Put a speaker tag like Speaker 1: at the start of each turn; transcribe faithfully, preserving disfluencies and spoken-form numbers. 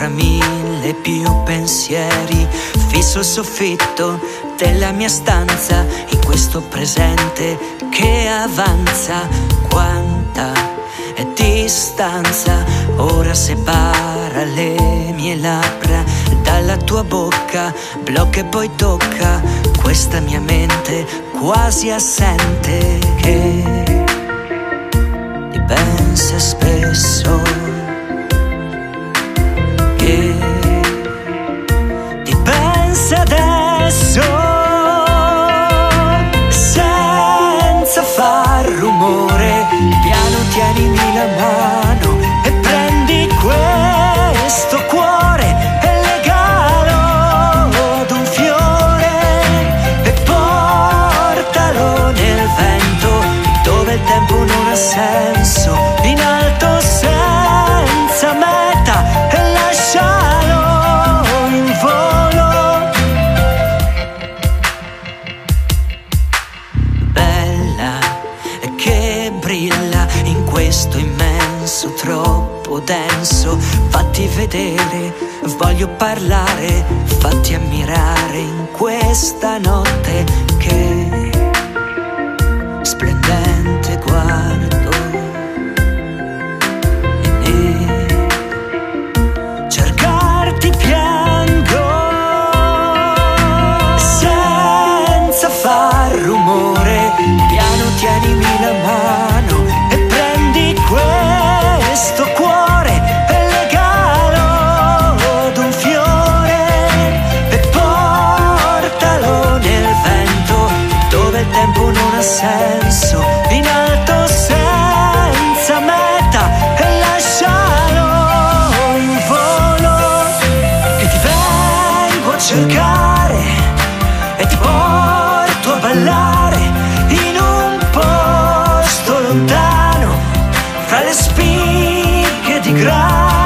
Speaker 1: fra mille più pensieri, fisso il soffitto della mia stanza, in questo presente che avanza. Quanta è distanza ora separa le mie labbra dalla tua bocca, blocca e poi tocca questa mia mente quasi assente che ti pensa spesso, che ti pensa adesso, senza far rumore. Piano tienimi la mano e prendi questo cuore e legalo ad un fiore e portalo nel vento dove il tempo non ha senso, in alto senza meta, e lascialo in volo. Bella che brilla in questo immenso troppo denso, fatti vedere, voglio parlare, fatti ammirare in questa notte che splendente guardo e ne cercarti piango senza far rumore. Piano tienimi la mano e prendi questo cuore e legalo ad un fiore e portalo nel vento dove il tempo non ha senso, in alto senza meta, e lascialo in volo. Che ti vengo a cercare e ti porto a ballare in un posto lontano fra le spighe di grano.